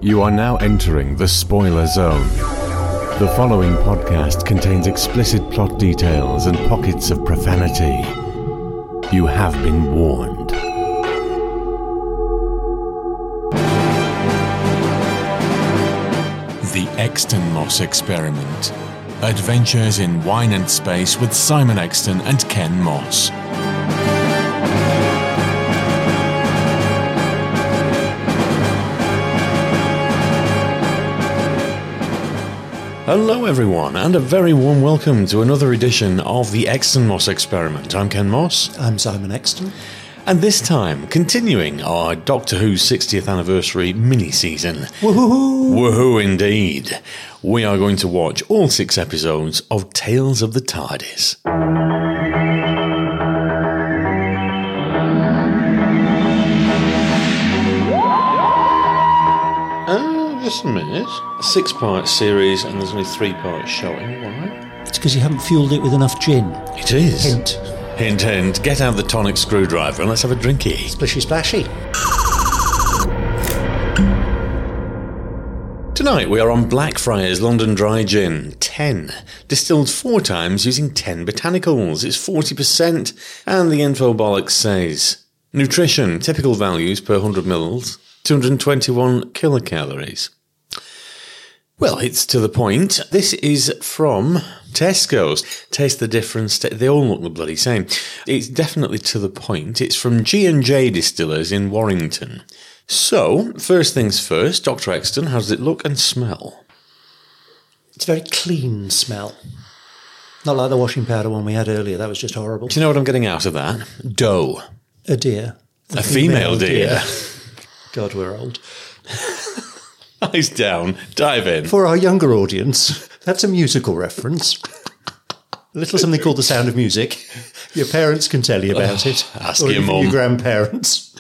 You are now entering the spoiler zone. The following podcast contains explicit plot details and pockets of profanity. You have been warned. The Exton Moss Experiment. Adventures in Wine and Space with Simon Exton and Ken Moss. Hello everyone, and a very warm welcome to another edition of the Exton Moss Experiment. I'm Ken Moss. I'm Simon Exton. And this time, continuing our Doctor Who 60th anniversary mini-season. Woohoo! Woohoo indeed. We are going to watch all 6 episodes of Tales of the TARDIS. Just a minute. A 6-part series and there's only 3 parts showing. Why? It's because you haven't fueled it with enough gin. It is. Hint. Hint, hint. Get out the tonic screwdriver and let's have a drinky. Splishy splashy. Tonight we are on Blackfriars London Dry Gin 10, distilled 4 times using 10 botanicals. It's 40%, and the info bollocks says nutrition, typical values per 100 mils, 221 kilocalories. Well, it's to the point. This is from Tesco's. Taste the difference. They all look the bloody same. It's definitely to the point. It's from G&J Distillers in Warrington. So, first things first, Dr. Exton, how does it look and smell? It's a very clean smell. Not like the washing powder one we had earlier. That was just horrible. Do you know what I'm getting out of that? Doe. A deer. A female deer. God, we're old. Eyes down. Dive in. For our younger audience, that's a musical reference. A little something called The Sound of Music. Your parents can tell you about it. Ask or your mum. Your grandparents.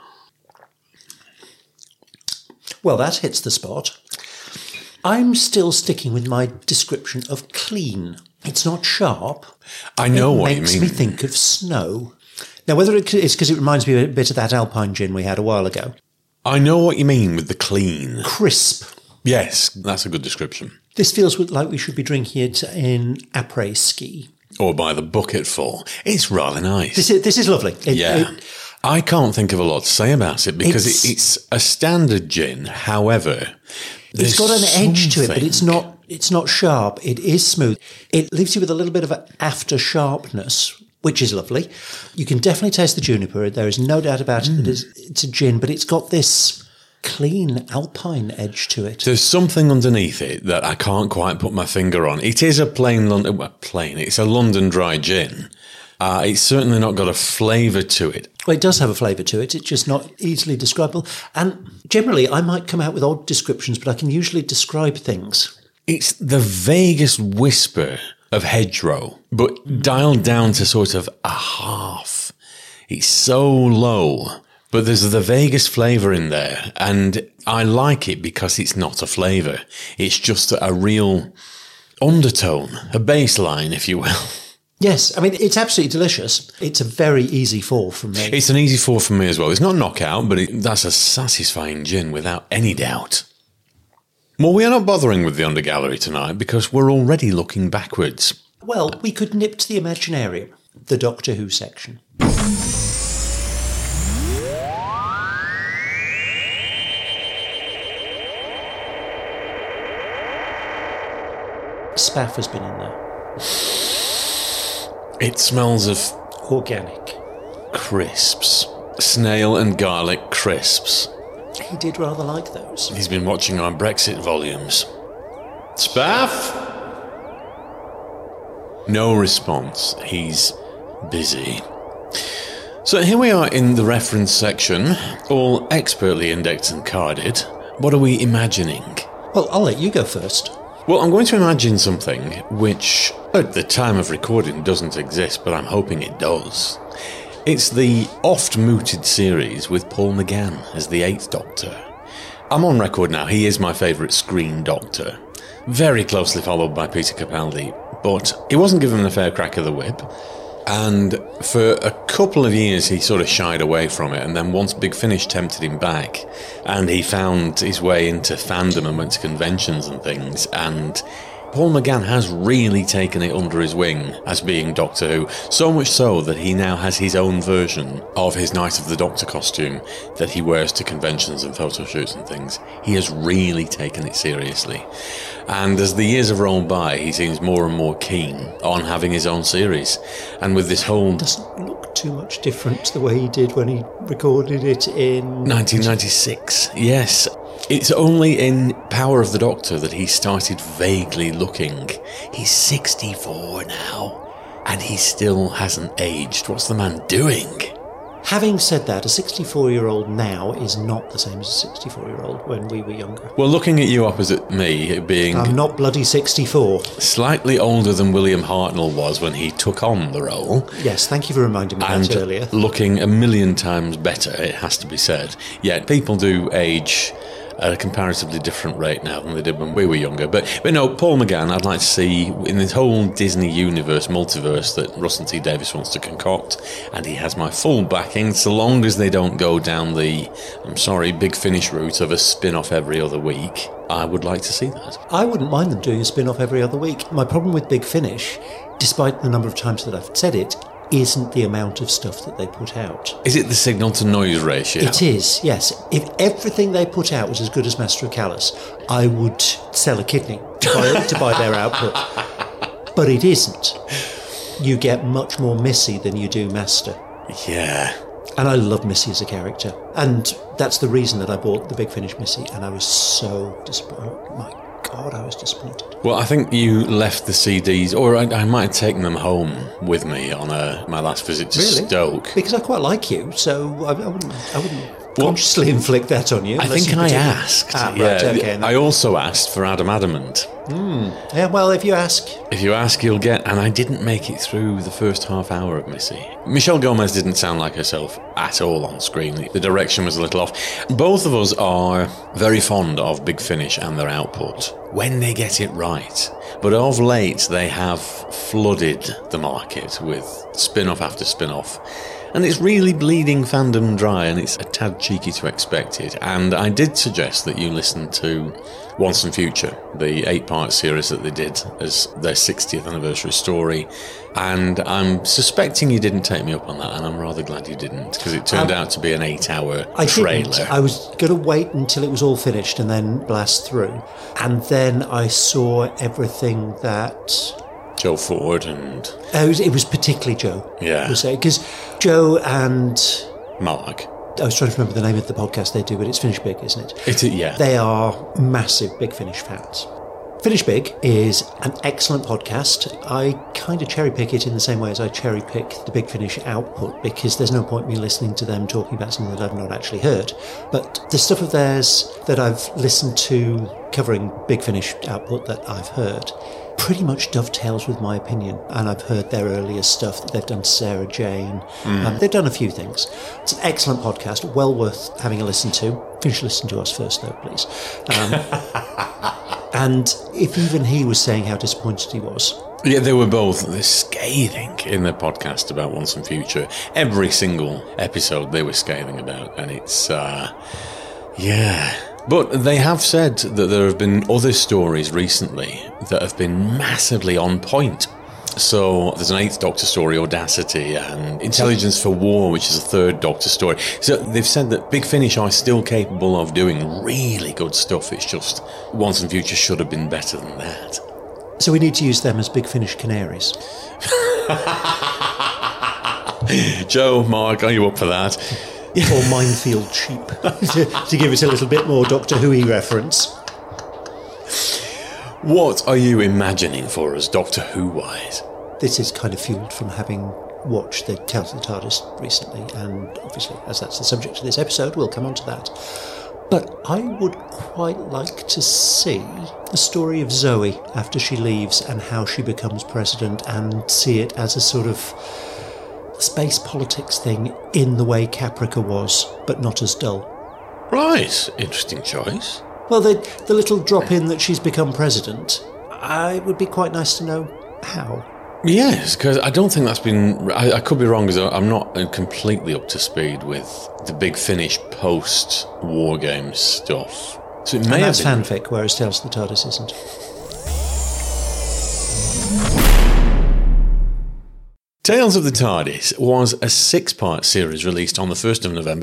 Well, that hits the spot. I'm still sticking with my description of clean. It's not sharp. I know what you mean. It makes me think of snow. Now, whether it's because it reminds me a bit of that Alpine gin we had a while ago. I know what you mean with the clean. Crisp. Yes, that's a good description. This feels like we should be drinking it in après-ski. Or by the bucketful. It's rather nice. This is lovely. I can't think of a lot to say about it because it's a standard gin. However, it's got an edge to it, but it's not sharp. It is smooth. It leaves you with a little bit of an after sharpness, which is lovely. You can definitely taste the juniper. There is no doubt about it. It's a gin, but it's got this clean alpine edge to it. There's something underneath it that I can't quite put my finger on. It is a it's a London Dry gin. It's certainly not got a flavour to it. Well, it does have a flavour to it. It's just not easily describable. And generally, I might come out with odd descriptions, but I can usually describe things. It's the vaguest whisper of hedgerow, but dialed down to sort of a half. It's so low, but there's the vaguest flavour in there, and I like it because it's not a flavour. It's just a real undertone, a baseline, if you will. Yes, I mean, it's absolutely delicious. It's a very easy 4 from me. It's an easy 4 from me as well. It's not knockout, but that's a satisfying gin without any doubt. Well, we are not bothering with the undergallery tonight because we're already looking backwards. Well, we could nip to the Imaginarium, the Doctor Who section. Spaff has been in there. It smells of organic crisps. Snail and garlic crisps. He did rather like those. He's been watching our Brexit volumes. Spaff? No response. He's busy. So here we are in the reference section, all expertly indexed and carded. What are we imagining? Well, I'll let you go first. Well, I'm going to imagine something which, at the time of recording, doesn't exist, but I'm hoping it does. It's the oft-mooted series with Paul McGann as the 8th Doctor. I'm on record now, he is my favourite screen Doctor. Very closely followed by Peter Capaldi, but he wasn't given a fair crack of the whip. And for a couple of years, he sort of shied away from it. And then once Big Finish tempted him back, and he found his way into fandom and went to conventions and things, and Paul McGann has really taken it under his wing as being Doctor Who, so much so that he now has his own version of his Night of the Doctor costume that he wears to conventions and photo shoots and things. He has really taken it seriously. And as the years have rolled by, he seems more and more keen on having his own series. And with this whole... Doesn't look too much different to the way he did when he recorded it in... 1996, yes. It's only in Power of the Doctor that he started vaguely looking. He's 64 now, and he still hasn't aged. What's the man doing? Having said that, a 64-year-old now is not the same as a 64-year-old when we were younger. Well, looking at you opposite me, being... I'm not bloody 64. Slightly older than William Hartnell was when he took on the role. Yes, thank you for reminding me that earlier. Looking a million times better, it has to be said. Yet people do age at a comparatively different rate now than they did when we were younger. But no, Paul McGann, I'd like to see in this whole Disney universe, multiverse that Russell T Davies wants to concoct, and he has my full backing, so long as they don't go down the, Big Finish route of a spin-off every other week. I would like to see that. I wouldn't mind them doing a spin-off every other week. My problem with Big Finish, despite the number of times that I've said it, isn't the amount of stuff that they put out. Is it the signal to noise ratio? It is, yes. If everything they put out was as good as Master of Callus, I would sell a kidney to buy their output. But it isn't. You get much more Missy than you do Master. Yeah. And I love Missy as a character. And that's the reason that I bought the Big Finish Missy, and I was so disappointed. Oh my God, I was disappointed. Well, I think you left the CDs, or I might have taken them home with me on my last visit to Stoke. Because I quite like you, so I wouldn't consciously inflict that on you. I think I asked. Right, okay. I also asked for Adam Adamant. Yeah, well, if you ask... If you ask, you'll get... And I didn't make it through the first half hour of Missy. Michelle Gomez didn't sound like herself at all on screen. The direction was a little off. Both of us are very fond of Big Finish and their output when they get it right. But of late, they have flooded the market with spin-off after spin-off. And it's really bleeding fandom dry, and it's a tad cheeky to expect it. And I did suggest that you listen to Once and Future, the 8-part series that they did as their 60th anniversary story. And I'm suspecting you didn't take me up on that, and I'm rather glad you didn't, because it turned out to be an 8-hour trailer. Didn't. I was going to wait until it was all finished and then blast through. And then I saw everything that... Joe Ford and... It was particularly Joe. Yeah. Because Joe and... Mark. I was trying to remember the name of the podcast they do, but it's Finish Big, isn't it? Yeah. They are massive Big Finish fans. Finish Big is an excellent podcast. I kind of cherry pick it in the same way as I cherry pick the Big Finish output, because there's no point me listening to them talking about something that I've not actually heard. But the stuff of theirs that I've listened to covering Big Finish output that I've heard pretty much dovetails with my opinion, and I've heard their earlier stuff that they've done to Sarah Jane. They've done a few things. It's an excellent podcast, well worth having a listen to. Finish listening to us first, though, please. And if even he was saying how disappointed he was. Yeah, they were both scathing in their podcast about Once and Future. Every single episode they were scathing about, and it's, yeah... But they have said that there have been other stories recently that have been massively on point. So there's an 8th Doctor story, Audacity, and Intelligence for War, which is a 3rd Doctor story. So they've said that Big Finish are still capable of doing really good stuff. It's just Once and Future should have been better than that. So we need to use them as Big Finish canaries. Joe, Mark, are you up for that? Or Minefield Sheep, to give it a little bit more Doctor Who-y reference. What are you imagining for us, Doctor Who-wise? This is kind of fueled from having watched the Tales of the TARDIS recently, and obviously, as that's the subject of this episode, we'll come on to that. But I would quite like to see the story of Zoe after she leaves and how she becomes president, and see it as a sort of space politics thing in the way Caprica was, but not as dull. Right, interesting choice. Well, the little drop in that she's become president, it would be quite nice to know how. Yes, because I don't think that's been... I could be wrong, because I'm not completely up to speed with the Big Finish post-War Games stuff. So it may and that's have been... fanfic, whereas Tales of the TARDIS isn't. Tales of the TARDIS was a 6-part series released on the 1st of November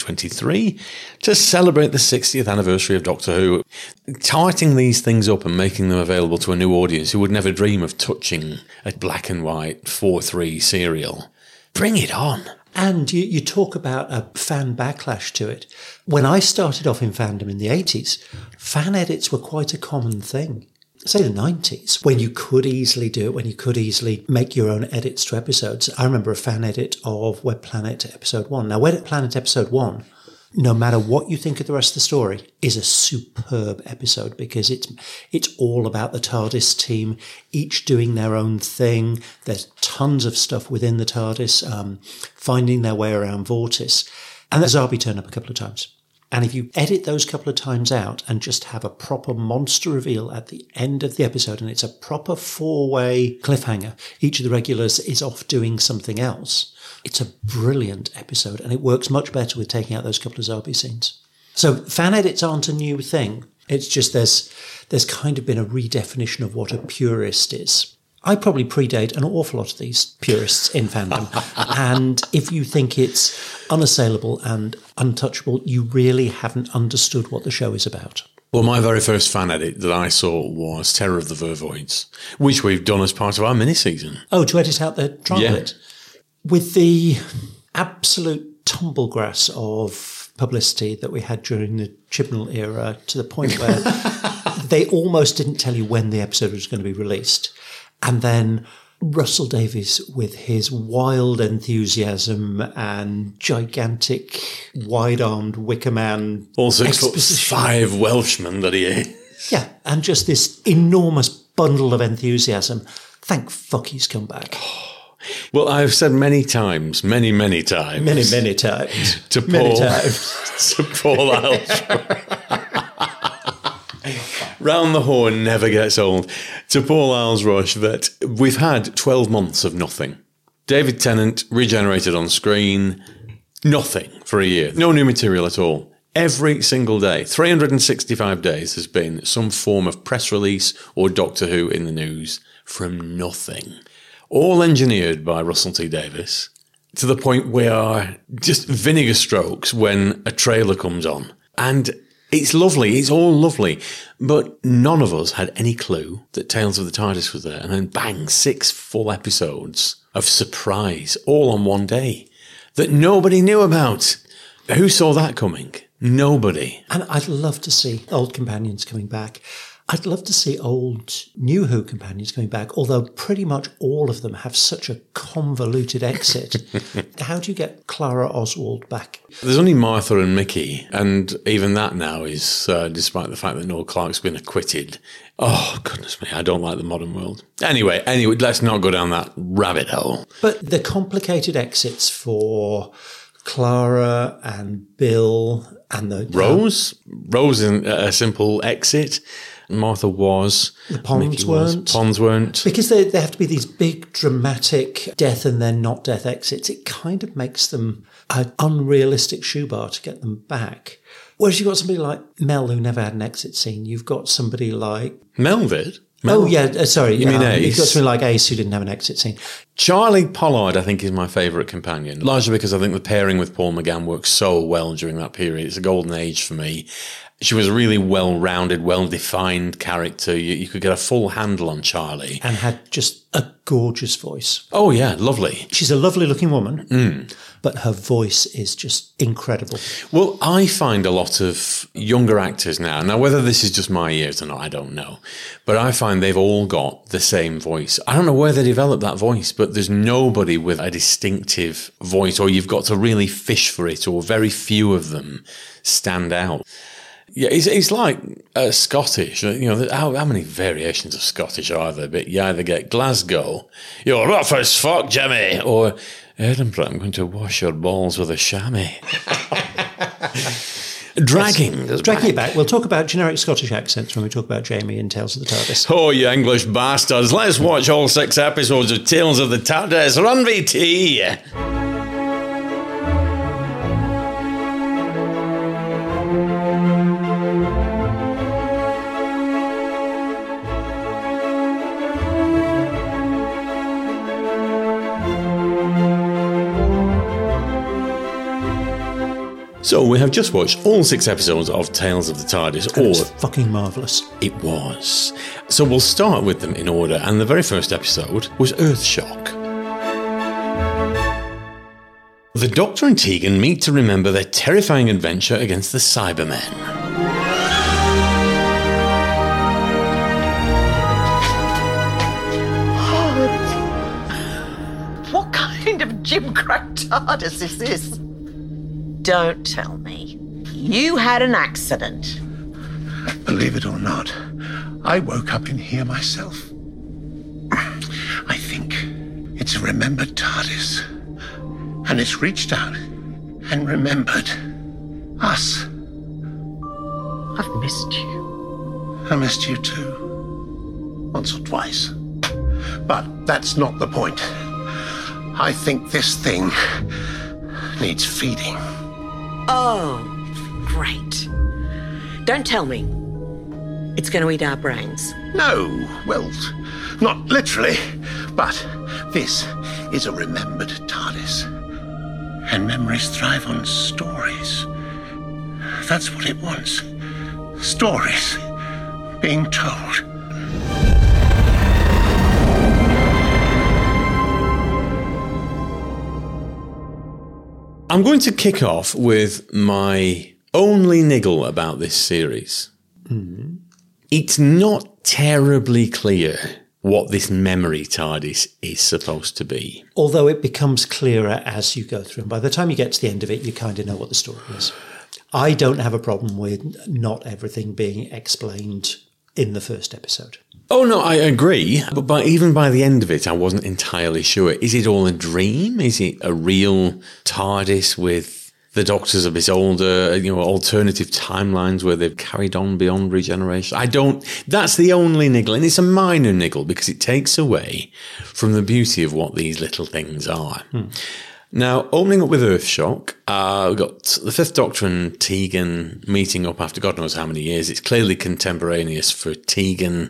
2023 to celebrate the 60th anniversary of Doctor Who, tightening these things up and making them available to a new audience who would never dream of touching a black and white 4:3 serial. Bring it on. And you talk about a fan backlash to it. When I started off in fandom in the 80s, fan edits were quite a common thing. Say the 90s, when you could easily do it, when you could easily make your own edits to episodes. I remember a fan edit of Web Planet Episode 1. Now, Web Planet Episode 1, no matter what you think of the rest of the story, is a superb episode because it's all about the TARDIS team, each doing their own thing. There's tons of stuff within the TARDIS, finding their way around Vortis. And the Zabi turn up a couple of times. And if you edit those couple of times out and just have a proper monster reveal at the end of the episode, and it's a proper 4-way cliffhanger, each of the regulars is off doing something else, it's a brilliant episode, and it works much better with taking out those couple of Zabi scenes. So fan edits aren't a new thing. It's just there's kind of been a redefinition of what a purist is. I probably predate an awful lot of these purists in fandom. And if you think it's unassailable and untouchable, you really haven't understood what the show is about. Well, my very first fan edit that I saw was Terror of the Vervoids, which we've done as part of our mini-season. Oh, to edit out the trial bit? With the absolute tumblegrass of publicity that we had during the Chibnall era, to the point where they almost didn't tell you when the episode was going to be released. And then Russell Davies, with his wild enthusiasm and gigantic, wide-armed Wicker Man all 6'5" Welshman that he is. Yeah, and just this enormous bundle of enthusiasm. Thank fuck he's come back. Well, I've said many times, many times. Many times. To Paul Alsworth. Round the horn never gets old. To Paul Alsrush, that we've had 12 months of nothing. David Tennant regenerated on screen, nothing for a year. No new material at all. Every single day, 365 days, has been some form of press release or Doctor Who in the news from nothing. All engineered by Russell T Davies, to the point we are just vinegar strokes when a trailer comes on. And it's lovely, it's all lovely, but none of us had any clue that Tales of the TARDIS was there. And then bang, 6 full episodes of surprise all on one day that nobody knew about. Who saw that coming? Nobody. And I'd love to see old companions coming back. I'd love to see old New Who companions coming back, although pretty much all of them have such a convoluted exit. How do you get Clara Oswald back? There's only Martha and Mickey, and even that now is, despite the fact that Noel Clarke's been acquitted. Oh, goodness me, I don't like the modern world. Anyway, let's not go down that rabbit hole. But the complicated exits for Clara and Bill and the... Rose? Rose is a simple exit. Martha was. The Ponds weren't. Ponds weren't. Because they have to be these big, dramatic death and then not death exits. It kind of makes them an unrealistic shoebar to get them back. Whereas you've got somebody like Mel who never had an exit scene. You've got somebody like... Melvid? Oh, yeah, sorry. You mean Ace? You've got somebody like Ace who didn't have an exit scene. Charlie Pollard, I think, is my favourite companion, largely because I think the pairing with Paul McGann worked so well during that period. It's a golden age for me. She was a really well-rounded, well-defined character. You could get a full handle on Charlie. And had just a gorgeous voice. Oh, yeah, lovely. She's a lovely-looking woman, but her voice is just incredible. Well, I find a lot of younger actors now, whether this is just my ears or not, I don't know, but I find they've all got the same voice. I don't know where they developed that voice, but there's nobody with a distinctive voice, or you've got to really fish for it, or very few of them stand out. Yeah, it's like Scottish. You know, how many variations of Scottish are there? But you either get Glasgow, you're rough as fuck, Jimmy, or Edinburgh, I'm going to wash your balls with a chamois. Dragging it back. We'll talk about generic Scottish accents when we talk about Jamie in Tales of the TARDIS. Oh, you English bastards. Let's watch all 6 episodes of Tales of the TARDIS. Run VT! So we have just watched all 6 episodes of Tales of the TARDIS. It was fucking marvellous. It was. So we'll start with them in order, and the very first episode was Earthshock. The Doctor and Tegan meet to remember their terrifying adventure against the Cybermen. What kind of gimcrack TARDIS is this? Don't tell me. You had an accident. Believe it or not, I woke up in here myself. I think it's a remembered TARDIS. And it's reached out and remembered us. I've missed you. I missed you too. Once or twice. But that's not the point. I think this thing needs feeding. Oh, great. Don't tell me. It's going to eat our brains. No, well, not literally. But this is a remembered TARDIS. And memories thrive on stories. That's what it wants. Stories being told. I'm going to kick off with my only niggle about this series. Mm-hmm. It's not terribly clear what this memory TARDIS is supposed to be. Although it becomes clearer as you go through. And by the time you get to the end of it, you kind of know what the story is. I don't have a problem with not everything being explained in the first episode. Oh, no, I agree. But even by the end of it, I wasn't entirely sure. Is it all a dream? Is it a real TARDIS with the Doctors a bit older, alternative timelines where they've carried on beyond regeneration? That's the only niggle. And it's a minor niggle because it takes away from the beauty of what these little things are. Now, opening up with Earthshock, we've got the 5th Doctor and Tegan meeting up after God knows how many years. It's clearly contemporaneous for Tegan.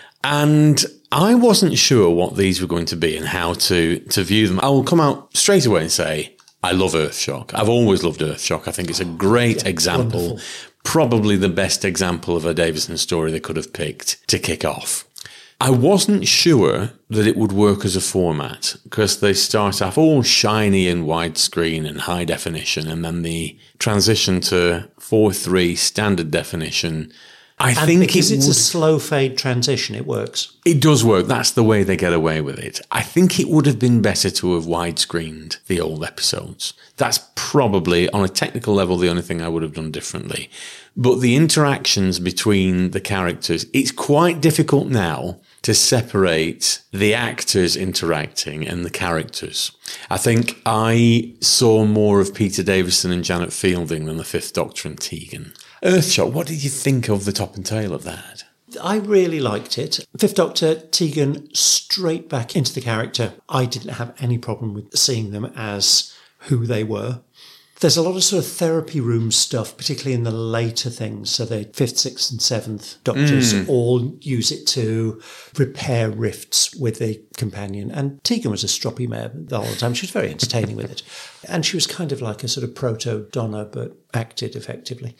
And I wasn't sure what these were going to be and how to view them. I will come out straight away and say, I love Earthshock. I've always loved Earthshock. I think it's a great example, wonderful. Probably the best example of a Davison story they could have picked to kick off. I wasn't sure that it would work as a format because they start off all shiny and widescreen and high definition, and then the transition to 4:3 standard definition. I think because it's a slow fade transition, it works. It does work. That's the way they get away with it. I think it would have been better to have widescreened the old episodes. That's probably, on a technical level, the only thing I would have done differently. But the interactions between the characters, it's quite difficult now to separate the actors interacting and the characters. I think I saw more of Peter Davison and Janet Fielding than the 5th Doctor and Tegan. Earthshock, what did you think of the top and tail of that? I really liked it. 5th Doctor, Tegan, straight back into the character. I didn't have any problem with seeing them as who they were. There's a lot of sort of therapy room stuff, particularly in the later things. So the 5th, 6th and 7th Doctors all use it to repair rifts with the companion. And Tegan was a stroppy mare the whole time. She was very entertaining with it. And she was kind of like a sort of proto-Donna, but acted effectively.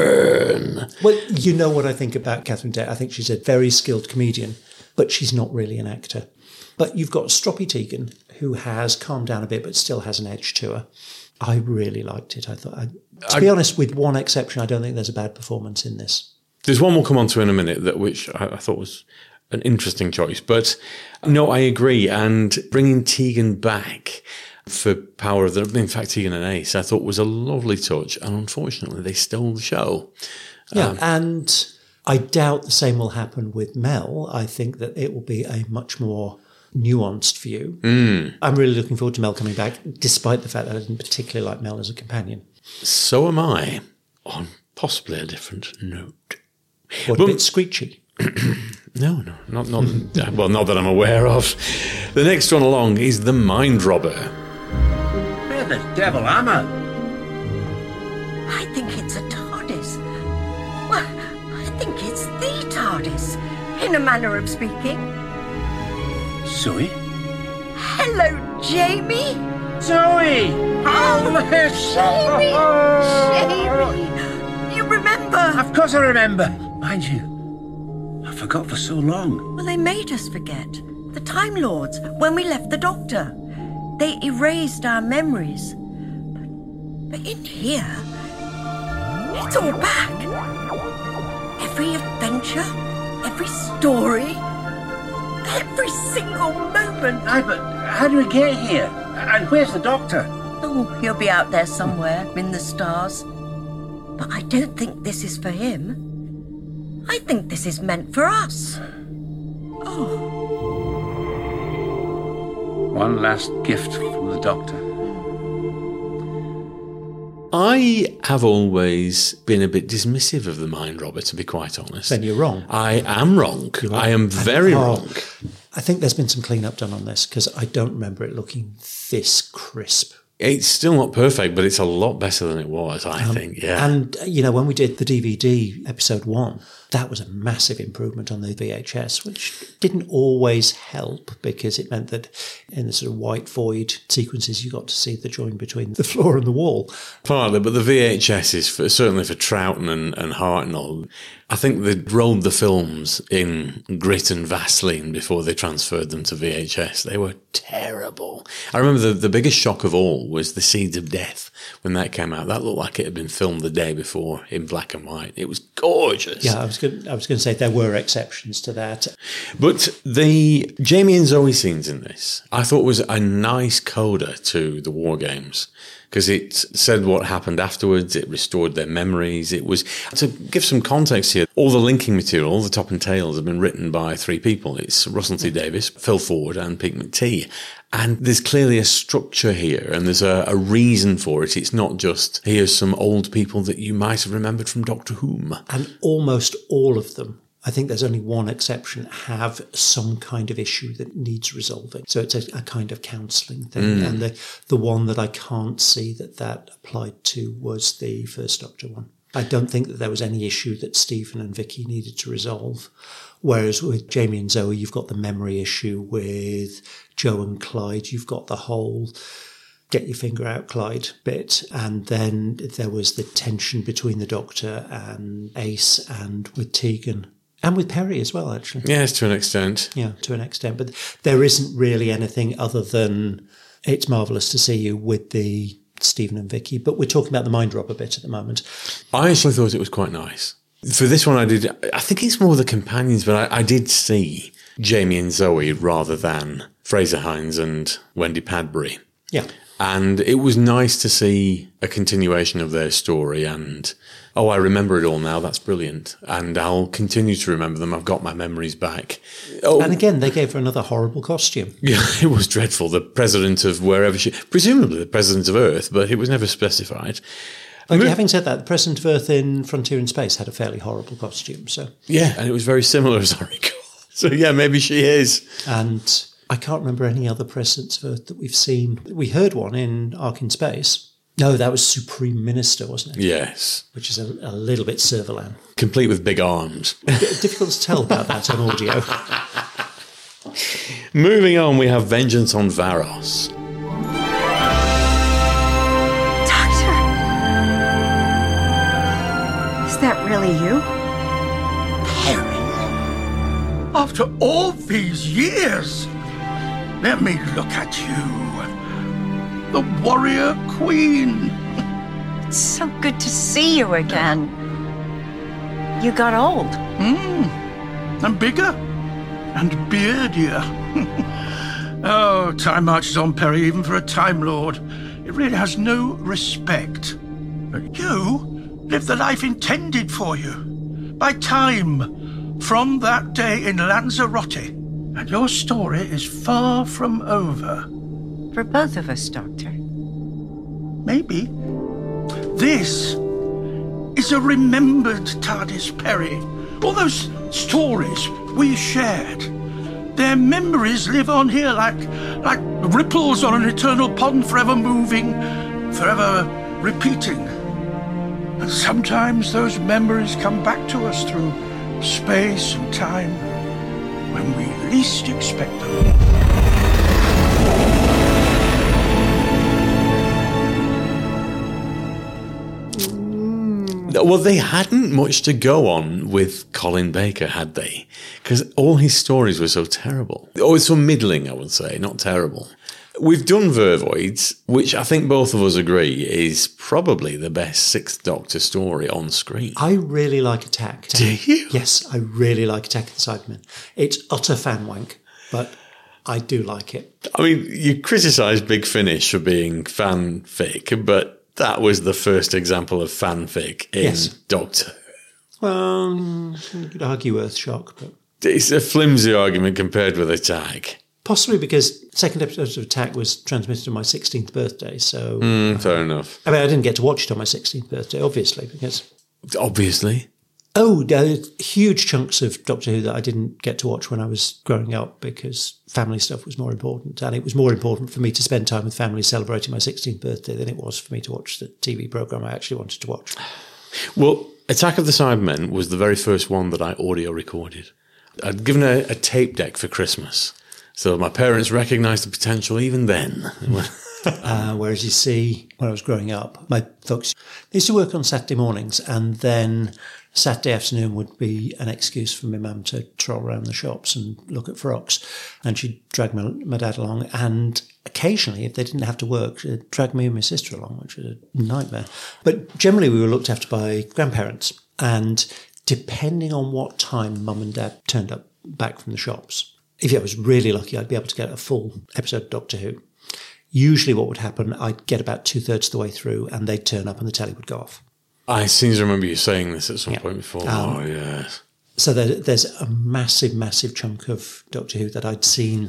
Burn! Well, you know what I think about Catherine Tate. I think she's a very skilled comedian, but she's not really an actor. But you've got stroppy Tegan, who has calmed down a bit, but still has an edge to her. I really liked it. I thought, to be honest, with one exception, I don't think there's a bad performance in this. There's one we'll come on to in a minute, which I thought was an interesting choice. But no, I agree. And bringing Tegan back for Power of the... In fact, Tegan and Ace, I thought was a lovely touch. And unfortunately, they stole the show. Yeah, and I doubt the same will happen with Mel. I think that it will be a much more nuanced view. I'm really looking forward to Mel coming back, despite the fact that I didn't particularly like Mel as a companion. So am I, on possibly a different note. What, a bit screechy? No, not well, not that I'm aware of. The next one along is The Mind Robber. Where the devil am I? I think it's a TARDIS. Well, I think it's the TARDIS, in a manner of speaking. Zoe? Hello, Jamie. Zoe! Oh, Jamie! Jamie! You remember? Of course I remember. Mind you, I forgot for so long. Well, they made us forget. The Time Lords, when we left the Doctor. They erased our memories. But in here, it's all back. Every adventure, every story, every single moment. Aye, but how do we get here? And where's the Doctor? Oh, he'll be out there somewhere in the stars. But I don't think this is for him. I think this is meant for us. Oh. One last gift from the Doctor. I have always been a bit dismissive of The Mind Robber, to be quite honest. Then you're wrong. I am wrong. I am very wrong. I think there's been some clean-up done on this, because I don't remember it looking this crisp. It's still not perfect, but it's a lot better than it was, I think, yeah. And, when we did the DVD, episode 1, that was a massive improvement on the VHS, which didn't always help because it meant that in the sort of white void sequences, you got to see the join between the floor and the wall. Partly, but the VHS is certainly for Troughton and Hart and all. I think they rolled the films in grit and Vaseline before they transferred them to VHS. They were terrible. I remember the biggest shock of all was The Seeds of Death when that came out. That looked like it had been filmed the day before in black and white. It was gorgeous. Yeah, I was going to say there were exceptions to that. But the Jamie and Zoe scenes in this, I thought was a nice coda to the War Games. Because it said what happened afterwards, it restored their memories. It was, to give some context here, all the linking material, all the top and tails have been written by 3 people. It's Russell T Davies, Phil Ford and Pete McTee. And there's clearly a structure here and there's a reason for it. It's not just, here's some old people that you might have remembered from Doctor Who. And almost all of them, I think there's only one exception, have some kind of issue that needs resolving. So it's a kind of counselling thing. And the one that I can't see that applied to was the first Doctor one. I don't think that there was any issue that Stephen and Vicky needed to resolve. Whereas with Jamie and Zoe, you've got the memory issue. With Joe and Clyde, you've got the whole get your finger out, Clyde bit. And then there was the tension between the Doctor and Ace and with Tegan. And with Perry as well, actually. Yes, to an extent. Yeah, to an extent. But there isn't really anything other than it's marvellous to see you with the Stephen and Vicky. But we're talking about the Mind Robber bit at the moment. I actually thought it was quite nice. For this one, I think it's more the companions, but I did see Jamie and Zoe rather than Fraser Hines and Wendy Padbury. Yeah. And it was nice to see a continuation of their story and, oh, I remember it all now. That's brilliant. And I'll continue to remember them. I've got my memories back. Oh. And again, they gave her another horrible costume. Yeah, it was dreadful. The president of wherever presumably the president of Earth, but it was never specified. Okay, having said that, the president of Earth in Frontier in Space had a fairly horrible costume. So yeah, and it was very similar, as I recall. So yeah, maybe she is. And I can't remember any other presidents of Earth that we've seen. We heard one in Ark in Space. No, that was Supreme Minister, wasn't it? Yes. Which is a little bit Servalan. Complete with big arms. Difficult to tell about that on audio. Moving on, we have Vengeance on Varos. Doctor! Is that really you? Perry? After all these years, let me look at you. The warrior queen. It's so good to see you again. You got old. And bigger. And beardier. Oh, time marches on, Perry, even for a Time Lord. It really has no respect. But you live the life intended for you. By time. From that day in Lanzarote. And your story is far from over. For both of us, Doctor. Maybe. This is a remembered TARDIS, Perry. All those stories we shared, their memories live on here like ripples on an eternal pond, forever moving, forever repeating. And sometimes those memories come back to us through space and time when we least expect them. Well, they hadn't much to go on with Colin Baker, had they? Because all his stories were so terrible. Or so middling, I would say, not terrible. We've done Vervoids, which I think both of us agree is probably the best Sixth Doctor story on screen. I really like Attack. Do you? Yes, I really like Attack of the Cybermen. It's utter fan wank, but I do like it. I mean, you criticised Big Finish for being fanfic, but that was the first example of fanfic in Doctor Who. Well, you could argue Earthshock, but it's a flimsy argument compared with Attack. Possibly because second episode of Attack was transmitted on my 16th birthday, so... fair enough. I mean, I didn't get to watch it on my 16th birthday, obviously, because... Obviously. Oh, huge chunks of Doctor Who that I didn't get to watch when I was growing up because family stuff was more important. And it was more important for me to spend time with family celebrating my 16th birthday than it was for me to watch the TV programme I actually wanted to watch. Well, Attack of the Cybermen was the very first one that I audio recorded. I'd given a tape deck for Christmas, so my parents recognised the potential even then. Whereas you see, when I was growing up, my folks they used to work on Saturday mornings, and then Saturday afternoon would be an excuse for my mum to troll around the shops and look at frocks. And she'd drag my dad along, and occasionally, if they didn't have to work, she'd drag me and my sister along, which was a nightmare. But generally, we were looked after by grandparents, and depending on what time mum and dad turned up back from the shops, if I was really lucky, I'd be able to get a full episode of Doctor Who. Usually what would happen, I'd get about 2/3 of the way through and they'd turn up and the telly would go off. I seem to remember you saying this at some point before. Oh, yes. So there's a massive, massive chunk of Doctor Who that I'd seen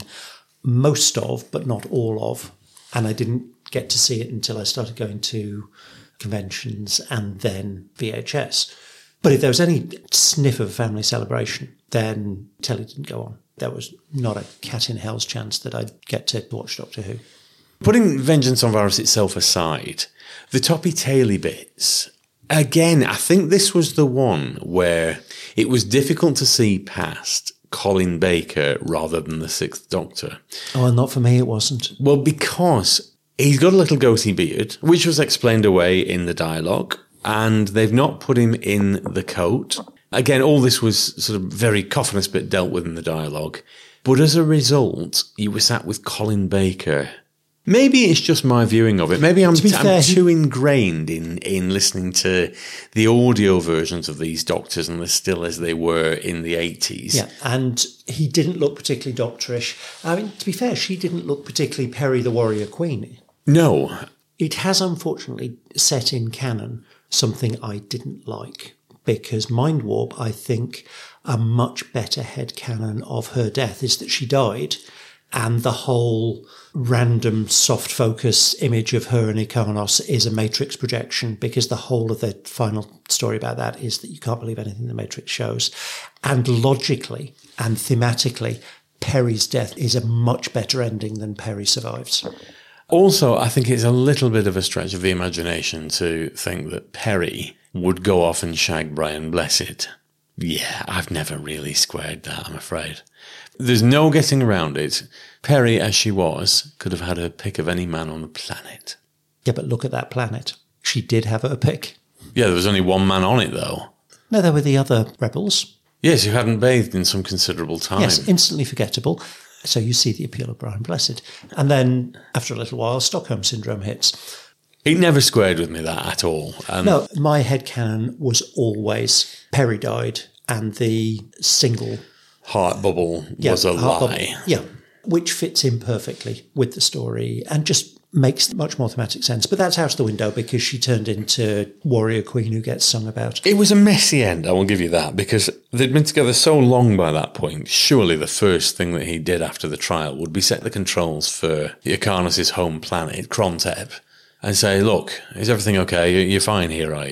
most of, but not all of. And I didn't get to see it until I started going to conventions and then VHS. But if there was any sniff of a family celebration, then telly didn't go on. There was not a cat in hell's chance that I'd get to watch Doctor Who. Putting Vengeance on Varys itself aside, the toppy-taily bits, again, I think this was the one where it was difficult to see past Colin Baker rather than the Sixth Doctor. Oh, and not for me, it wasn't. Well, because he's got a little goatee beard, which was explained away in the dialogue, and they've not put him in the coat. Again, all this was sort of very coffinous but dealt with in the dialogue. But as a result, you were sat with Colin Baker. Maybe it's just my viewing of it. Maybe I'm too ingrained in listening to the audio versions of these Doctors, and they're still as they were in the 80s. Yeah, and he didn't look particularly doctorish. I mean, to be fair, she didn't look particularly Peri the Warrior Queen. No. It has unfortunately set in canon something I didn't like, because Mind Warp, I think, a much better headcanon of her death is that she died, and the whole random soft focus image of her and Ikanos is a Matrix projection, because the whole of the final story about that is that you can't believe anything the Matrix shows. And logically and thematically, Peri's death is a much better ending than Peri survives. Also, I think it's a little bit of a stretch of the imagination to think that Peri would go off and shag Brian Blessed. Yeah, I've never really squared that, I'm afraid. There's no getting around it. Peri, as she was, could have had her pick of any man on the planet. Yeah, but look at that planet. She did have her pick. Yeah, there was only one man on it, though. No, there were the other rebels. Yes, who hadn't bathed in some considerable time. Yes, instantly forgettable. So you see the appeal of Brian Blessed. And then, after a little while, Stockholm Syndrome hits. It never squared with me, that, at all. No, my headcanon was always Peri died and the single heart bubble was a lie. Yeah, which fits in perfectly with the story and just makes much more thematic sense. But that's out the window because she turned into Warrior Queen who gets sung about. It was a messy end, I will give you that, because they'd been together so long by that point. Surely the first thing that he did after the trial would be set the controls for Ikanos' home planet, Krontep, and say, look, is everything okay? You're fine here, are you?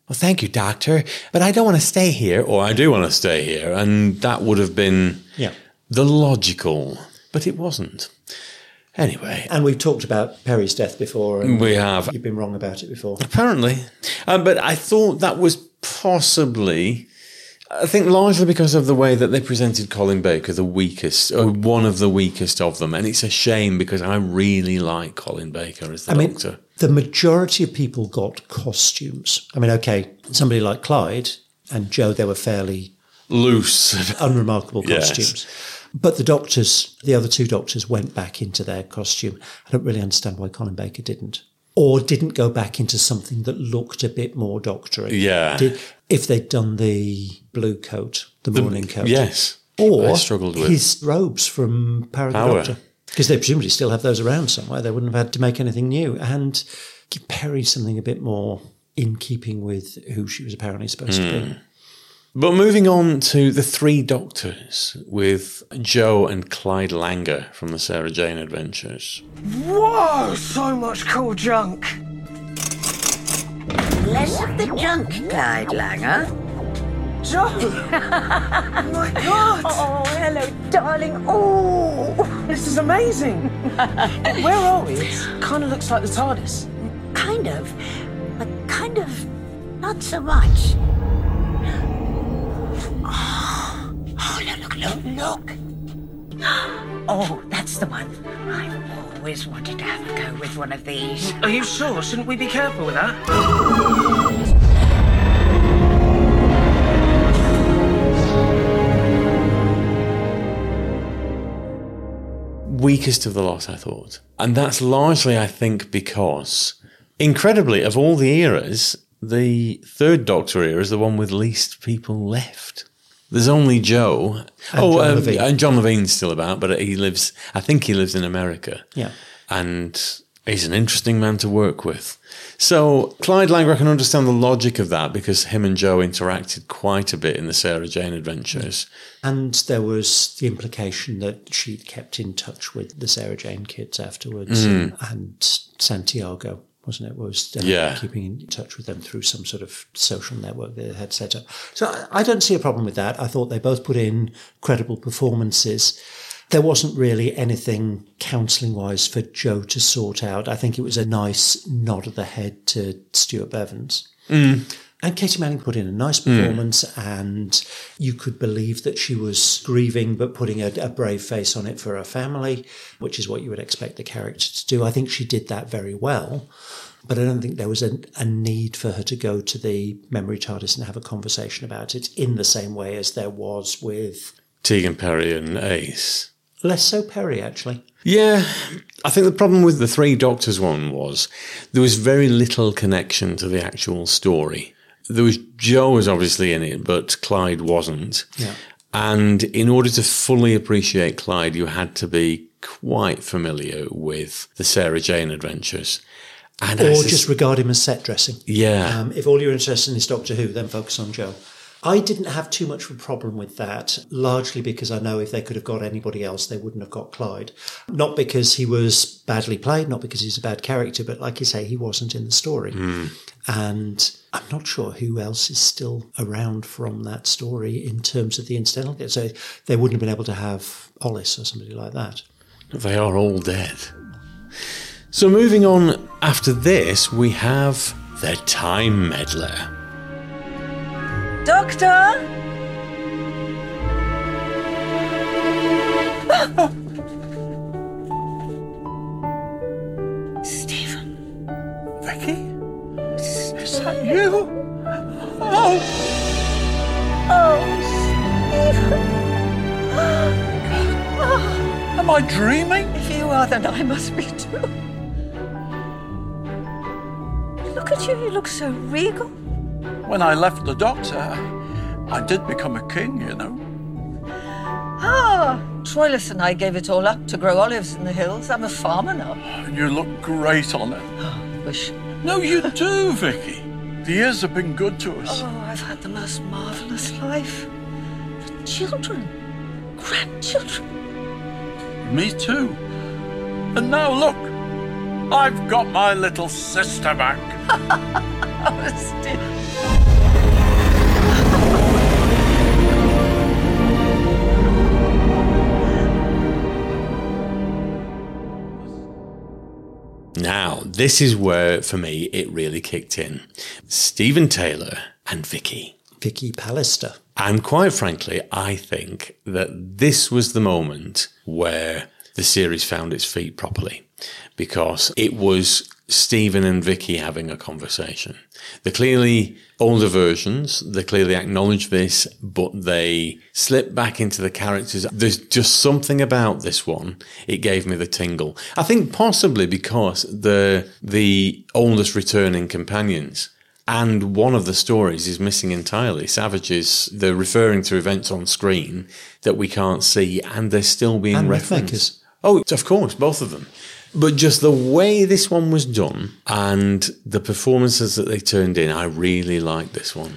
well, thank you, doctor, but I don't want to stay here, or I do want to stay here. And that would have been the logical, but it wasn't. Anyway. And we've talked about Perry's death before. And we have. You've been wrong about it before. Apparently. But I thought that was possibly, I think largely because of the way that they presented Colin Baker, the weakest, or one of the weakest of them. And it's a shame because I really like Colin Baker as the Doctor. The majority of people got costumes. I mean, okay, somebody like Clyde and Joe, they were fairly loose, unremarkable costumes. But the other two doctors went back into their costume. I don't really understand why Colin Baker didn't. Or didn't go back into something that looked a bit more doctory. Yeah. If they'd done the blue coat, the morning coat. Yes. Or I struggled with his robes from Power of the Doctor. Because they presumably still have those around somewhere. They wouldn't have had to make anything new. And give Perry something a bit more in keeping with who she was apparently supposed to be. But moving on to the three Doctors with Joe and Clyde Langer from the Sarah Jane Adventures. Whoa, so much cool junk. Less of the junk, Clyde Langer. Joe! Oh my God! Oh, hello, darling. Oh, this is amazing. Where are we? It kind of looks like the TARDIS. Kind of, but kind of not so much. Look. Oh, that's the one. I've always wanted to have a go with one of these. Are you sure? Shouldn't we be careful with that? Weakest of the lot, I thought. And that's largely, I think, because, incredibly, of all the eras, the third Doctor era is the one with least people left. There's only Joe. And John Levine's still about, but I think he lives in America. Yeah. And he's an interesting man to work with. So Clyde Langer, I can understand the logic of that because him and Joe interacted quite a bit in the Sarah Jane Adventures. And there was the implication that she'd kept in touch with the Sarah Jane kids afterwards and Santiago. Wasn't it? Was keeping in touch with them through some sort of social network they had set up. So I don't see a problem with that. I thought they both put in credible performances. There wasn't really anything counselling-wise for Joe to sort out. I think it was a nice nod of the head to Stuart Bevans. And Katie Manning put in a nice performance and you could believe that she was grieving but putting a brave face on it for her family, which is what you would expect the character to do. I think she did that very well, but I don't think there was a need for her to go to the memory TARDIS and have a conversation about it in the same way as there was with Tegan Perry and Ace. Less so Perry, actually. Yeah, I think the problem with the Three Doctors one was there was very little connection to the actual story. There was Joe was obviously in it, but Clyde wasn't. Yeah. And in order to fully appreciate Clyde, you had to be quite familiar with the Sarah Jane Adventures. And or just regard him as set dressing. Yeah. If all you're interested in is Doctor Who, then focus on Joe. I didn't have too much of a problem with that, largely because I know if they could have got anybody else, they wouldn't have got Clyde. Not because he was badly played, not because he's a bad character, but like you say, he wasn't in the story. And I'm not sure who else is still around from that story in terms of the incidental. So they wouldn't have been able to have Hollis or somebody like that. They are all dead. So moving on after this, we have the Time Meddler. Doctor? Stephen. Vicky? Is that you? Oh! Stephen. Am I dreaming? If you are, then I must be too. Look at you, you look so regal. When I left the Doctor, I did become a king, you know. Troilus and I gave it all up to grow olives in the hills. I'm a farmer now. You look great on it. Wish. No, you do, Vicky. The years have been good to us. Oh, I've had the most marvellous life. The children, grandchildren. Me too. And now look, I've got my little sister back. Steve. Now, this is where, for me, it really kicked in. Stephen Taylor and Vicky. Vicky Pallister. And quite frankly, I think that this was the moment where the series found its feet properly, because it was Stephen and Vicky having a conversation. They're clearly older versions. They clearly acknowledge this, but they slip back into the characters. There's just something about this one. It gave me the tingle. I think possibly because the oldest returning companions, and one of the stories is missing entirely. Savages, they're referring to events on screen that we can't see, and they're still being referenced. Oh, of course, both of them. But just the way this one was done and the performances that they turned in, I really liked this one.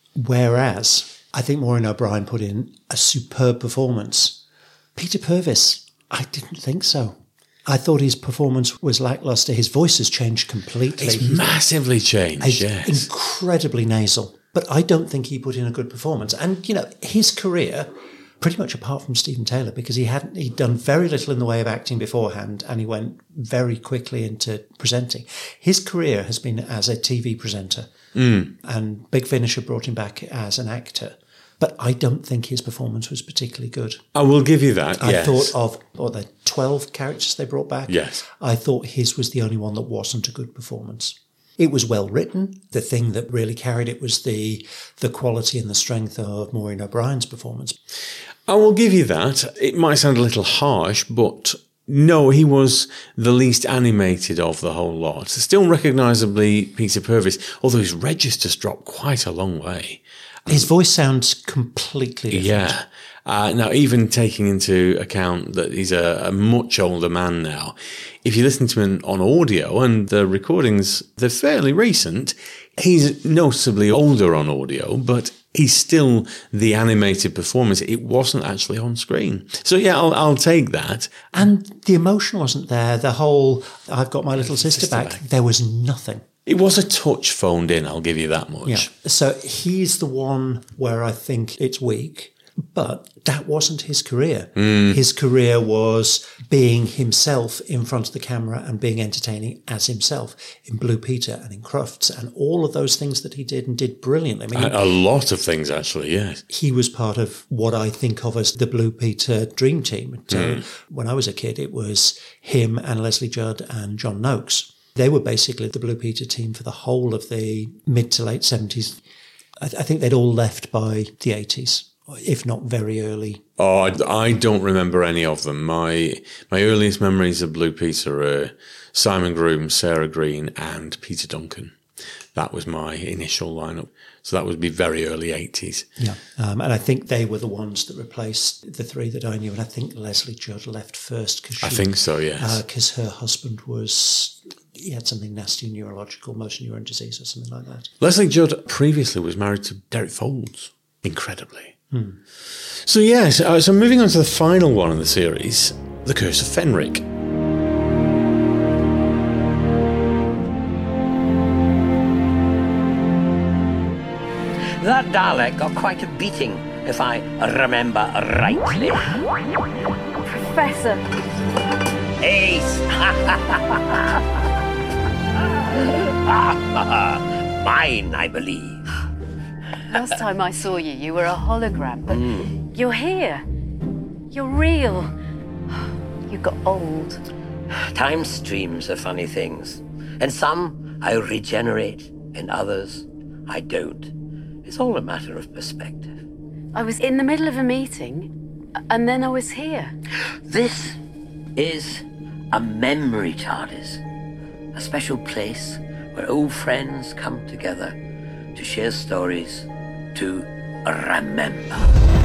Whereas I think Maureen O'Brien put in a superb performance. Peter Purves, I didn't think so. I thought his performance was lackluster. His voice has changed completely. It's massively changed, yes. Incredibly nasal. But I don't think he put in a good performance. And, you know, his career, pretty much apart from Stephen Taylor, because he'd done very little in the way of acting beforehand, and he went very quickly into presenting. His career has been as a TV presenter, and Big Finish had brought him back as an actor. But I don't think his performance was particularly good. I will give you that, yes. I thought of the 12 characters they brought back. Yes. I thought his was the only one that wasn't a good performance. It was well written. The thing that really carried it was the quality and the strength of Maureen O'Brien's performance. I will give you that. It might sound a little harsh, but no, he was the least animated of the whole lot. Still recognisably Peter Purves, although his register's dropped quite a long way. His voice sounds completely different. Yeah. Now, even taking into account that he's a much older man now, if you listen to him on audio, and the recordings, they're fairly recent, he's noticeably older on audio, but he's still the animated performance. It wasn't actually on screen. So, yeah, I'll take that. And the emotion wasn't there. The whole, I've got my little sister back. There was nothing. It was a touch phoned in, I'll give you that much. Yeah. So he's the one where I think it's weak, but that wasn't his career. His career was being himself in front of the camera and being entertaining as himself in Blue Peter and in Crufts and all of those things that he did and did brilliantly. I mean, a lot of things, actually, yes. He was part of what I think of as the Blue Peter dream team. When I was a kid, it was him and Leslie Judd and John Noakes. They were basically the Blue Peter team for the whole of the mid to late 70s. I think they'd all left by the 80s, if not very early. Oh, I don't remember any of them. My earliest memories of Blue Peter are Simon Groom, Sarah Green, and Peter Duncan. That was my initial lineup. So that would be very early 80s. Yeah. And I think they were the ones that replaced the three that I knew. And I think Leslie Judd left first. I think so, yes. Because her husband he had something nasty, neurological, motor neuron disease or something like that. Leslie Judd previously was married to Derek Folds, incredibly. So, yes, so moving on to the final one in the series, The Curse of Fenric. That Dalek got quite a beating, if I remember rightly. Professor. Ace! Mine, I believe. Last time I saw you, you were a hologram, but you're here. You're real. You got old. Time streams are funny things. And some I regenerate, and others I don't. It's all a matter of perspective. I was in the middle of a meeting, and then I was here. This is a memory TARDIS. A special place where old friends come together to share stories, to remember.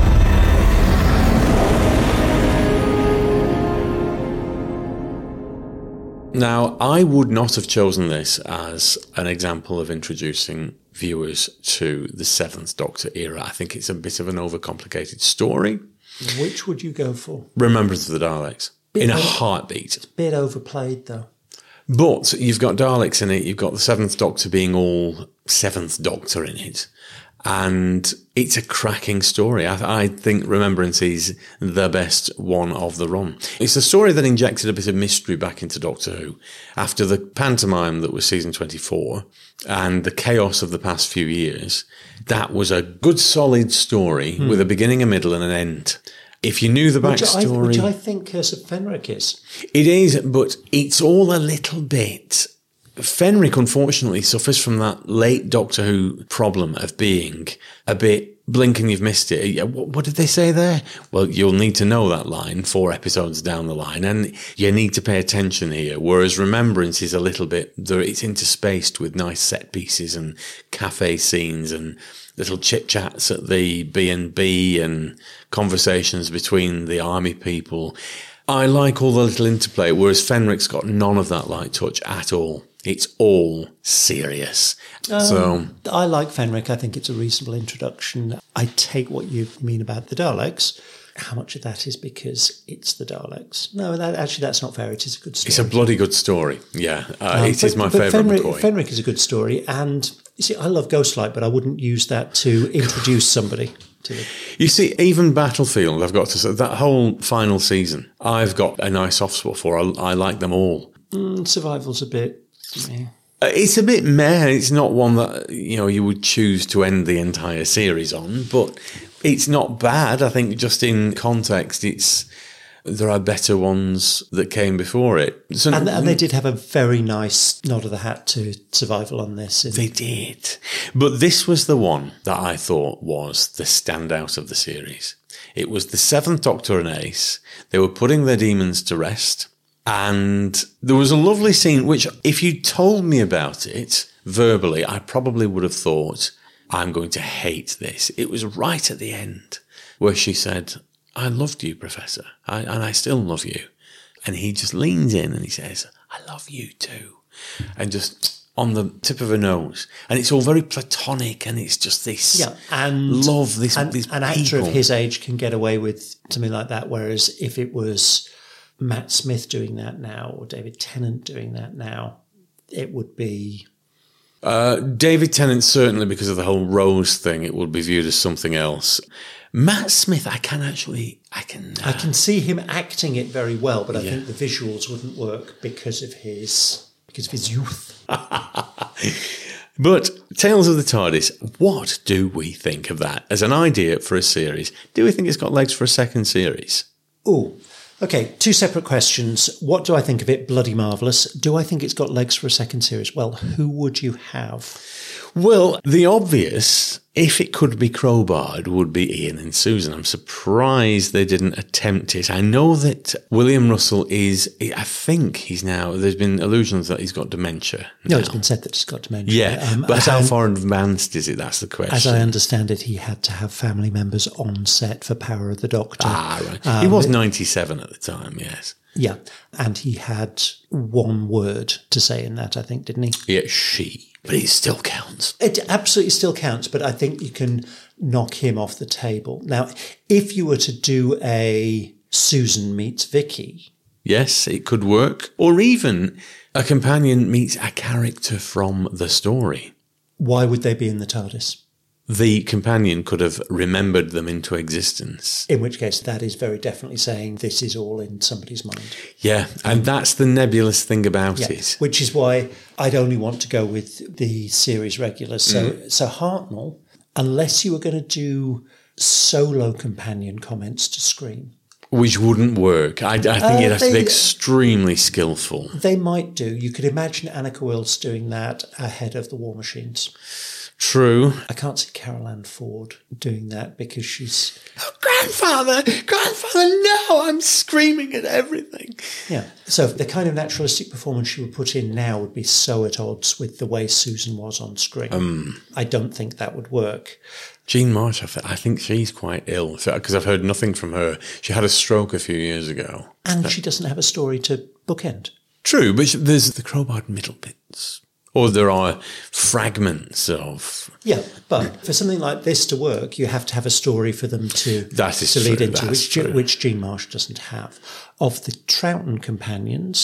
Now, I would not have chosen this as an example of introducing viewers to the Seventh Doctor era. I think it's a bit of an overcomplicated story. Which would you go for? Remembrance of the Daleks. In a heartbeat. It's a bit overplayed, though. But you've got Daleks in it, you've got the Seventh Doctor being all Seventh Doctor in it. And it's a cracking story. I think Remembrance is the best one of the run. It's a story that injected a bit of mystery back into Doctor Who. After the pantomime that was season 24 and the chaos of the past few years, that was a good solid story with a beginning, a middle and an end. If you knew the backstory... Which I think Curse of Fenric is. It is, but it's all a little bit... Fenric, unfortunately, suffers from that late Doctor Who problem of being a bit blink and you've missed it. What did they say there? Well, you'll need to know that line 4 episodes down the line, and you need to pay attention here. Whereas Remembrance is a little bit, it's interspaced with nice set pieces and cafe scenes and little chit-chats at the B&B and conversations between the army people. I like all the little interplay, whereas Fenric's got none of that light touch at all. It's all serious. I like Fenric. I think it's a reasonable introduction. I take what you mean about the Daleks. How much of that is because it's the Daleks? No, that's not fair. It is a good story. It's a bloody good story. Yeah, it is my favourite McCoy. Fenric is a good story. And you see, I love Ghostlight, but I wouldn't use that to introduce somebody to it. You see, even Battlefield, I've got to say, that whole final season, I've got a nice soft spot for. I like them all. Survival's a bit... Yeah. It's a bit meh. It's not one that, you would choose to end the entire series on, but it's not bad. I think just in context, there are better ones that came before it. So, and they did have a very nice nod of the hat to Survival on this. They did. But this was the one that I thought was the standout of the series. It was the Seventh Doctor and Ace. They were putting their demons to rest. And there was a lovely scene, which if you told me about it verbally, I probably would have thought, I'm going to hate this. It was right at the end where she said, I loved you, Professor, and I still love you. And he just leans in and he says, I love you too. And just on the tip of her nose. And it's all very platonic and it's just this love, these an people. Actor of his age can get away with something like that, whereas if it was Matt Smith doing that now or David Tennant doing that now, it would be... David Tennant, certainly because of the whole Rose thing, it would be viewed as something else. Matt Smith, I can see him acting it very well, but I think the visuals wouldn't work because of his youth. But Tales of the TARDIS, what do we think of that as an idea for a series? Do we think it's got legs for a second series? Oh, okay, 2 separate questions. What do I think of it? Bloody marvellous. Do I think it's got legs for a second series? Well, who would you have? Well, the obvious, if it could be crowbarred, would be Ian and Susan. I'm surprised they didn't attempt it. I know that William Russell I think there's been allusions that he's got dementia. No, it's been said that he's got dementia. Yeah, but how far advanced is it? That's the question. As I understand it, he had to have family members on set for Power of the Doctor. Right. He was 97 at the time, yes. Yeah, and he had one word to say in that, I think, didn't he? Yeah, she. But it still counts. It absolutely still counts, but I think you can knock him off the table. Now, if you were to do a Susan meets Vicky... Yes, it could work. Or even a companion meets a character from the story. Why would they be in the TARDIS? The companion could have remembered them into existence. In which case, that is very definitely saying this is all in somebody's mind. Yeah, and that's the nebulous thing about it. Which is why I'd only want to go with the series regulars. So Hartnell, unless you were going to do solo companion comments to screen. Which wouldn't work. I think it has to be extremely skillful. They might do. You could imagine Anneke Wills doing that ahead of the War Machines. True. I can't see Carol Ann Ford doing that because she's... Oh, grandfather, no, I'm screaming at everything. Yeah. So the kind of naturalistic performance she would put in now would be so at odds with the way Susan was on screen. I don't think that would work. Jean Marsh, I think she's quite ill because I've heard nothing from her. She had a stroke a few years ago. And she doesn't have a story to bookend. True, but there's the crowbarred middle bits. Or there are fragments of... Yeah, but for something like this to work, you have to have a story for them to lead into, which Jean Marsh doesn't have. Of the Troughton companions,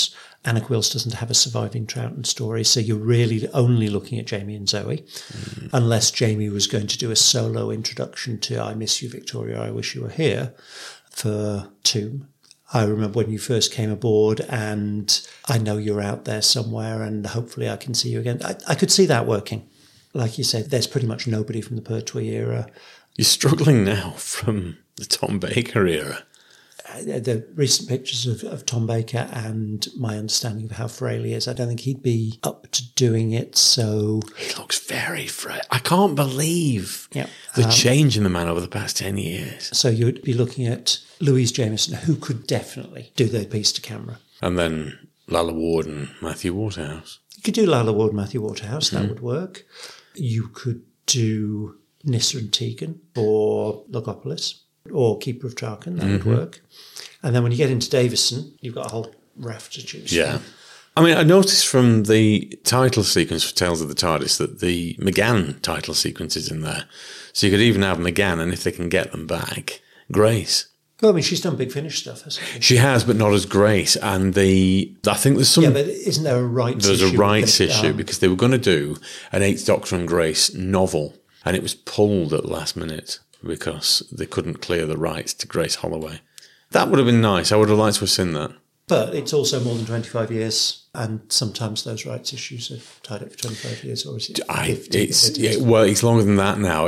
Anna Quills doesn't have a surviving Troughton story, so you're really only looking at Jamie and Zoe, unless Jamie was going to do a solo introduction to I Miss You, Victoria, I Wish You Were Here for Tomb. I remember when you first came aboard and I know you're out there somewhere and hopefully I can see you again. I could see that working. Like you said, there's pretty much nobody from the Pertwee era. You're struggling now from the Tom Baker era. The recent pictures of Tom Baker and my understanding of how frail he is, I don't think he'd be up to doing it. So he looks very frail. I can't believe the change in the man over the past 10 years. So you'd be looking at Louise Jameson, who could definitely do their piece to camera. And then Lalla Ward and Matthew Waterhouse. You could do Lalla Ward and Matthew Waterhouse, that would work. You could do Nyssa and Tegan or Logopolis or Keeper of Traken, that would work. And then when you get into Davison, you've got a whole raft to choose from. I mean, I noticed from the title sequence for Tales of the TARDIS that the McGann title sequence is in there. So you could even have McGann, and if they can get them back, Grace. Well, I mean, she's done Big Finish stuff, hasn't she? She has, but not as Grace. And I think there's some... Yeah, but isn't there a rights issue? There's a rights issue because they were going to do an Eighth Doctor and Grace novel, and it was pulled at the last minute because they couldn't clear the rights to Grace Holloway. That would have been nice. I would have liked to have seen that. But it's also more than 25 years, and sometimes those rights issues are tied up for 25 years, or is it 50? Well, it's longer than that now.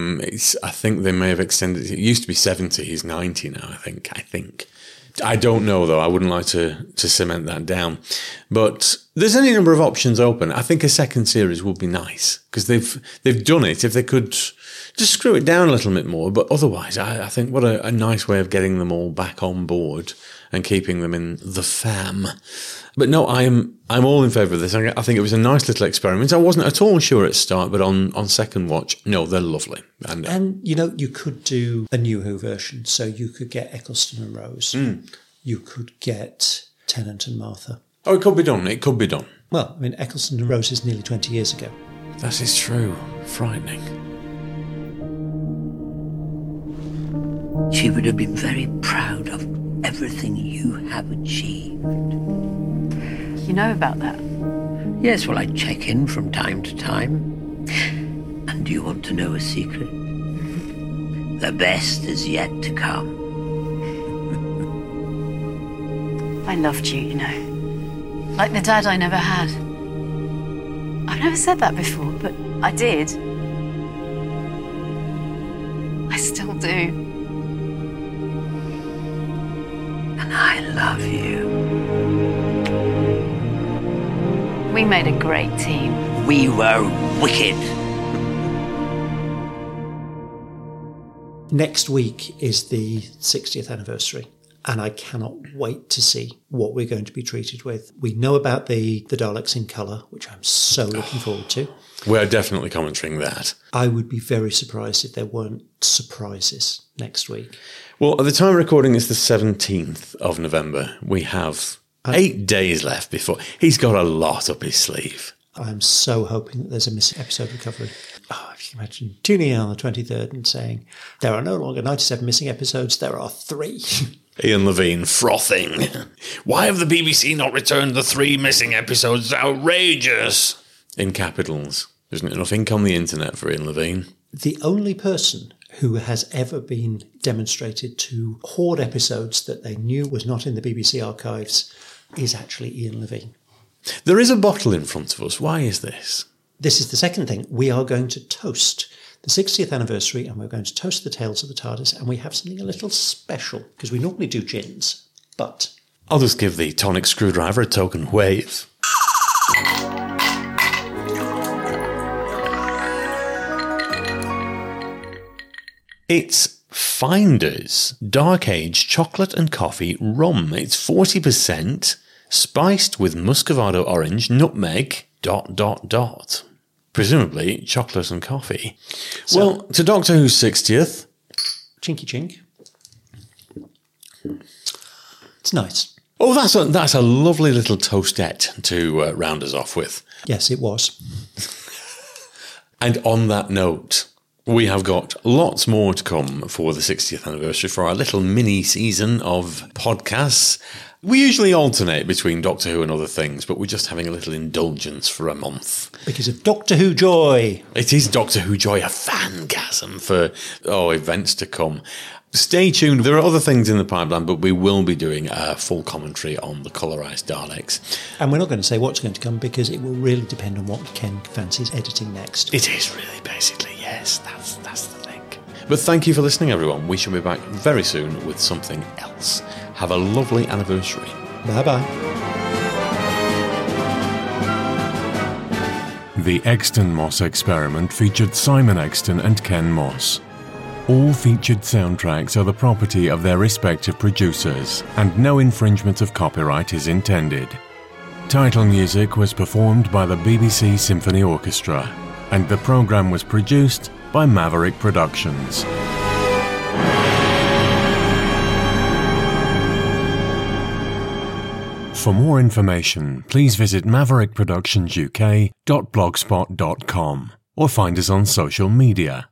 I think they may have extended it. It used to be 70. He's 90 now, I think. I don't know, though. I wouldn't like to cement that down. But there's any number of options open. I think a second series would be nice, because they've done it. If they could just screw it down a little bit more. But otherwise, I think what a nice way of getting them all back on board and keeping them in the fam. But no, I'm all in favour of this. I think it was a nice little experiment. I wasn't at all sure at start, but on second watch, no, they're lovely. And you could do a New Who version. So you could get Eccleston and Rose. You could get Tennant and Martha. Oh, it could be done. It could be done. Well, I mean, Eccleston and Rose is nearly 20 years ago. That is true. Frightening. She would have been very proud of everything you have achieved. You know about that? Yes, well, I check in from time to time. And do you want to know a secret? The best is yet to come. I loved you, you know. Like the dad I never had. I've never said that before, but I did. I still do. And I love you. We made a great team. We were wicked. Next week is the 60th anniversary, and I cannot wait to see what we're going to be treated with. We know about the Daleks in colour, which I'm so looking forward to. We're definitely commentating that. I would be very surprised if there weren't surprises next week. Well, at the time of recording, it's the 17th of November. We have 8 days left before. He's got a lot up his sleeve. I'm so hoping that there's a missing episode recovery. Oh, if you can imagine tuning in on the 23rd and saying, there are no longer 97 missing episodes, there are 3. Ian Levine frothing. Why have the BBC not returned the 3 missing episodes? It's outrageous. In capitals. There isn't enough ink on the internet for Ian Levine. The only person who has ever been demonstrated to hoard episodes that they knew was not in the BBC archives is actually Ian Levine. There is a bottle in front of us. Why is this? This is the second thing. We are going to toast the 60th anniversary, and we're going to toast the Tales of the TARDIS, and we have something a little special, because we normally do gins, but... I'll just give the tonic screwdriver a token wave. It's Finders Dark Age Chocolate and Coffee Rum. It's 40%, spiced with muscovado orange, nutmeg, ... Presumably chocolate and coffee. So, well, to Doctor Who's 60th. Chinky chink. It's nice. Oh, that's a lovely little toastette to round us off with. Yes, it was. And on that note, we have got lots more to come for the 60th anniversary for our little mini season of podcasts. We usually alternate between Doctor Who and other things, but we're just having a little indulgence for a month. Because of Doctor Who joy. It is Doctor Who joy, a fangasm for, events to come. Stay tuned. There are other things in the pipeline, but we will be doing a full commentary on the colorised Daleks. And we're not going to say what's going to come because it will really depend on what Ken fancies editing next. It is really, basically, yes. That's the thing. But thank you for listening, everyone. We shall be back very soon with something else. Have a lovely anniversary. Bye-bye. The Exton Moss experiment featured Simon Exton and Ken Moss. All featured soundtracks are the property of their respective producers, and no infringement of copyright is intended. Title music was performed by the BBC Symphony Orchestra, and the programme was produced by Maverick Productions. For more information, please visit maverickproductionsuk.blogspot.com or find us on social media.